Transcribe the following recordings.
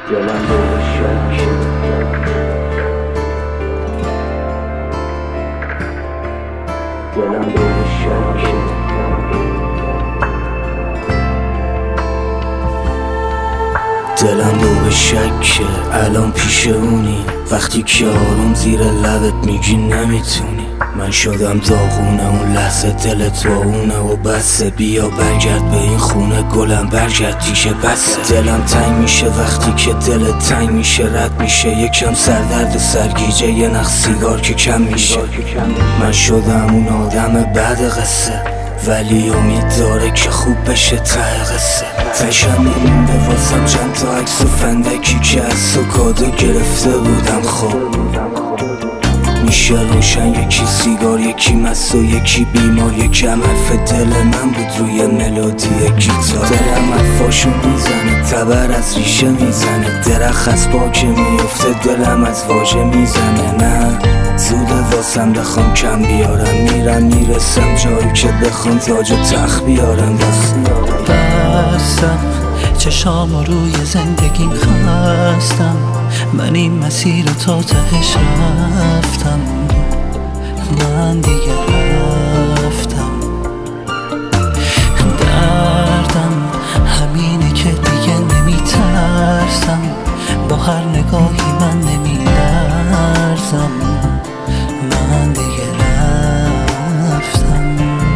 دلم دور شکه دلم دور شکه دلم دور شکه الان پیش اونی وقتی که آروم زیر لبت میگی نمیتونی من شدم داغونه اون لحظه دلت با اونه و بسه بیا برگرد به این خونه گلم برگرد تیشه بسه دلم تنگ میشه وقتی که دلت تنگ میشه رد میشه یکم سردرد سرگیجه یه نخ سیگار که کم میشه من شدم اون آدم بعد قصه ولی امید داره که خوب بشه ته قصه تشم میمونده واسم چند تا عکس و فندکی که از سکادو گرفته بودم خب میشه روشن یکی سیگار یکی مست و یکی بیمار یکم حرف دل من بود روی ملودی گیتار دلم حرفاشو میزنه تبر از ریشه میزنه درخت از پاکه میفته دلم از واژه میزنه نه زوده واسم بخوام کم بیارم میرم میرسم جایی که بخوام تاج و تخت بیارم بستم چشام روی زندگیم خستم من این مسیر تا تهش رفتم من دیگه رفتم دردم همینه که دیگه نمیترسم با هر نگاهی من نمیلرزم من دیگه رفتم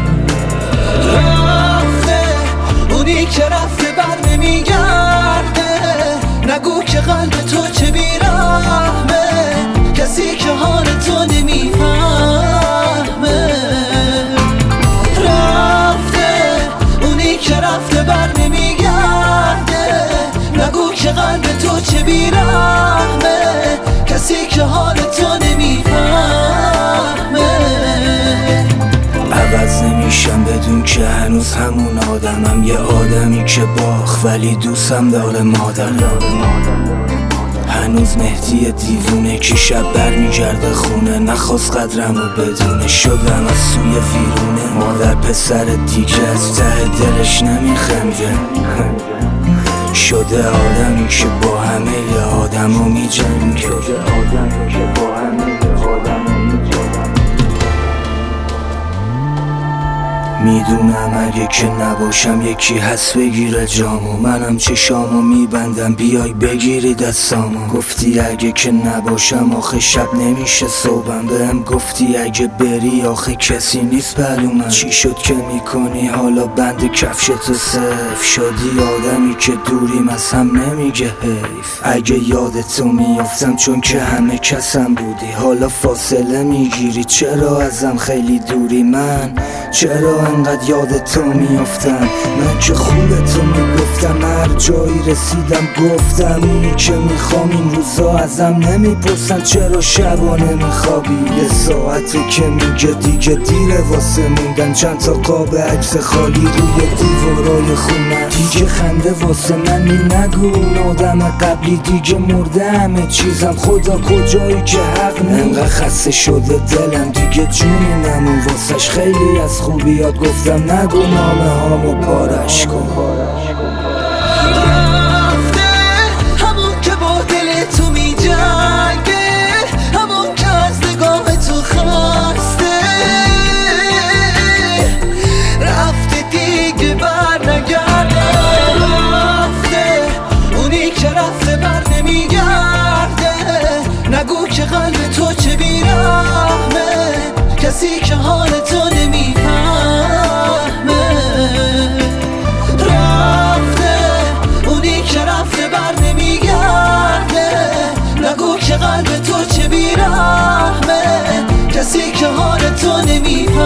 رفته اونی که رفته بر نمیگرده نگو که قلب تو چه بیرحمه کسی که حال تو نمیفهمه رفته اونی که رفته بر نمیگرده نگو که قلب تو چه بیرحمه کسی که حال تو نمیفهمه عوض نمیشم بدون که هنوز همون آدمم یه آدمی که باخ ولی دوستم داره مادر هنوز مهدی دیوونه که شب برمیگرده خونه نخواست قدرمو بدونه شدم از سوی ویرونه مادر پسر دیگه از ته دلش نمیخنده شده آدمی که با همه آدمو میجنگه میدونم اگه که نباشم یکی هست بگیره جامو منم چشامو میبندم بیای بگیری دستامو گفتی اگه که نباشم آخه شب نمیشه صبحم بهم گفتی اگه بری آخه کسی نیست پلومن چی شد که میکنی حالا بند کفشتو صف شدی آدمی که دوریم از هم نمیگه حیف اگه یادتو میافتم چون که همه کسم بودی حالا فاصله میگیری چرا ازم خیلی دوری من چرا انقدر یادتو میافتم من که خوبتو میگفتم هر جایی رسیدم گفتم اونی که میخوام این روزا ازم نمیپرسن چرا شبانه میخوابی یه ساعته که میگه دیگه دیره واسه موندن چند تا قاب عکس خالی روی دیوارای خونه دیگه خنده واسه من نگو اون آدم قبلی دیگه مرده همه چیزم خدا کجایی که حق انقدر خسته شده دلم دیگه جونی نمون واسش خیلی از خوبیات گفتم نگو نامه هامو پارش کن رفته همون که با دل تو می جنگه همون که از نگاه تو خسته رفته دیگه بر نگرده رفته اونی که رفته بر نمیگرده نگو که قلب تو چه بیرحمه کسی که حال تو نمیفهمه رفته اونی که رفته بر نمیگرده نگو که قلب تو چه بیرحمه کسی که حال تو نمیفهمه